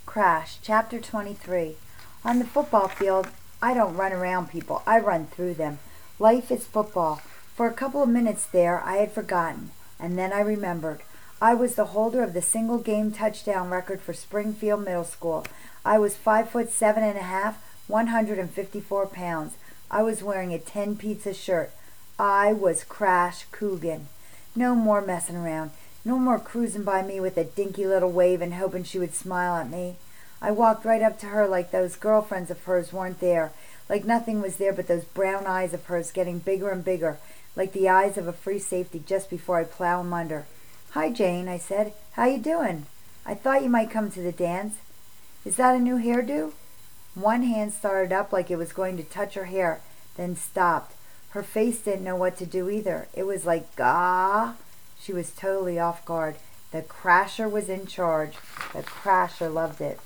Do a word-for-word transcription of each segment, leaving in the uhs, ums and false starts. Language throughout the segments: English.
Crash, Chapter twenty-three. On the football field, I don't run around people, I run through them. Life is football. For a couple of minutes there, I had forgotten, and then I remembered. I was the holder of the single game touchdown record for Springfield Middle School. I was five foot seven and a half, one hundred fifty-four pounds. I was wearing a ten pizza shirt. I was Crash Coogan. No more messing around. No more cruising by me with a dinky little wave and hoping she would smile at me. I walked right up to her like those girlfriends of hers weren't there, like nothing was there but those brown eyes of hers getting bigger and bigger, like the eyes of a free safety just before I plow 'em under. "Hi, Jane," I said. "How you doing? I thought you might come to the dance. Is that a new hairdo?" One hand started up like it was going to touch her hair, then stopped. Her face didn't know what to do either. It was like, gah. She was totally off guard. The Crasher was in charge. The Crasher loved it.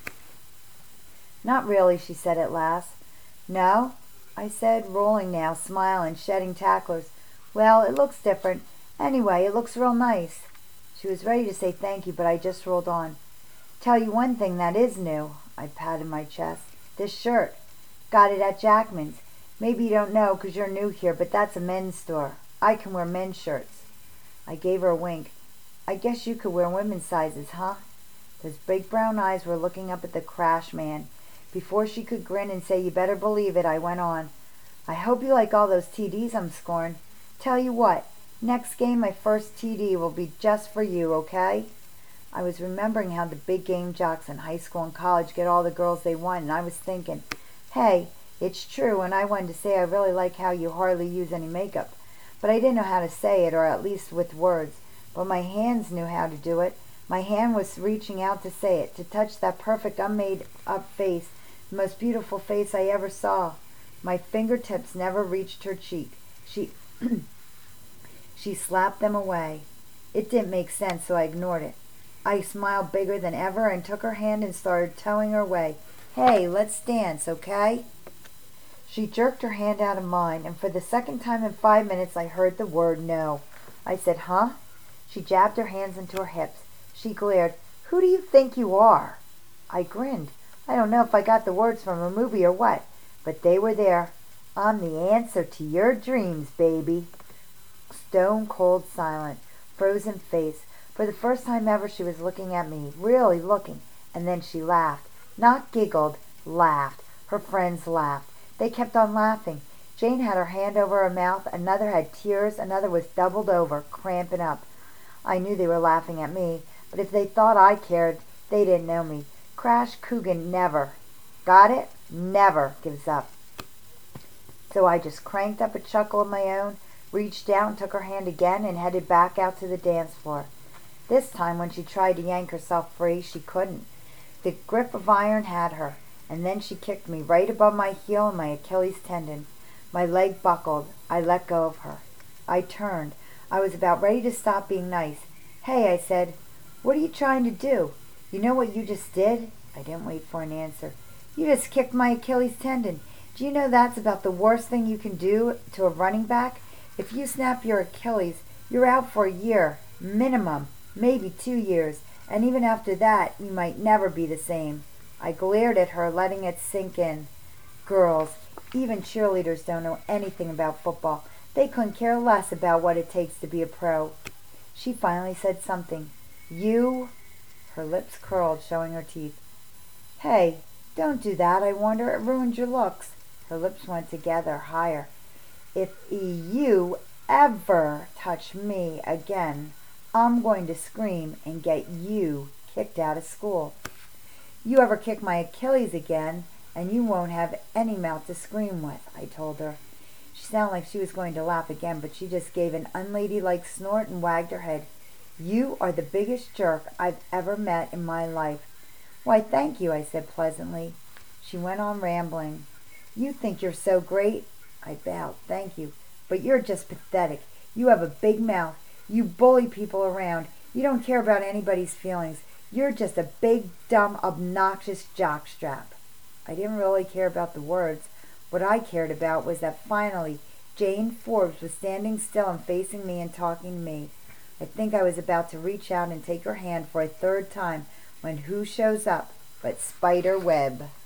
"Not really," she said at last. "No?" I said, rolling now, smiling, shedding tacklers. "Well, it looks different. Anyway, it looks real nice." She was ready to say thank you, but I just rolled on. "Tell you one thing that is new." I patted my chest. "This shirt. Got it at Jackman's. Maybe you don't know 'cause you're new here, but that's a men's store. I can wear men's shirts." I gave her a wink. "I guess you could wear women's sizes, huh?" Those big brown eyes were looking up at the Crash man. Before she could grin and say, "You better believe it," I went on. "I hope you like all those T Ds I'm scoring. Tell you what, next game my first T D will be just for you, okay?" I was remembering how the big game jocks in high school and college get all the girls they want, and I was thinking, hey, it's true, and I wanted to say I really like how you hardly use any makeup. But I didn't know how to say it, or at least with words. But my hands knew how to do it. My hand was reaching out to say it, to touch that perfect unmade-up face, the most beautiful face I ever saw. My fingertips never reached her cheek. She, she slapped them away. It didn't make sense, so I ignored it. I smiled bigger than ever and took her hand and started towing her away. "Hey, let's dance, okay?" She jerked her hand out of mine, and for the second time in five minutes I heard the word no. I said, "Huh?" She jabbed her hands into her hips. She glared. "Who do you think you are?" I grinned. I don't know if I got the words from a movie or what, but they were there. "I'm the answer to your dreams, baby." Stone cold silent, frozen face. For the first time ever she was looking at me, really looking, and then she laughed. Not giggled, laughed. Her friends laughed. They kept on laughing. Jane had her hand over her mouth, another had tears, another was doubled over, cramping up. I knew they were laughing at me, but if they thought I cared, they didn't know me. Crash Coogan never, got it? Never gives up. So I just cranked up a chuckle of my own, reached down, took her hand again, and headed back out to the dance floor. This time, when she tried to yank herself free, she couldn't. The grip of iron had her, and then she kicked me right above my heel and my Achilles tendon. My leg buckled. I let go of her. I turned. I was about ready to stop being nice. "Hey," I said, "what are you trying to do? You know what you just did?" I didn't wait for an answer. "You just kicked my Achilles tendon. Do you know that's about the worst thing you can do to a running back? If you snap your Achilles, you're out for a year, minimum, maybe two years, and even after that, you might never be the same." I glared at her, letting it sink in. Girls, even cheerleaders, don't know anything about football. They couldn't care less about what it takes to be a pro. She finally said something. "You?" Her lips curled, showing her teeth. "Hey, don't do that," I warned her. "It ruined your looks." Her lips went together, higher. "If you ever touch me again, I'm going to scream and get you kicked out of school. You ever kick my Achilles again, and you won't have any mouth to scream with," I told her. She sounded like she was going to laugh again, but she just gave an unladylike snort and wagged her head. "You are the biggest jerk I've ever met in my life." "Why, thank you," I said pleasantly. She went on rambling. "You think you're so great." I bowed. "Thank you. But you're just pathetic. You have a big mouth. You bully people around. You don't care about anybody's feelings. You're just a big, dumb, obnoxious jockstrap." I didn't really care about the words. What I cared about was that finally Jane Forbes was standing still and facing me and talking to me. I think I was about to reach out and take her hand for a third time when who shows up? but spider web.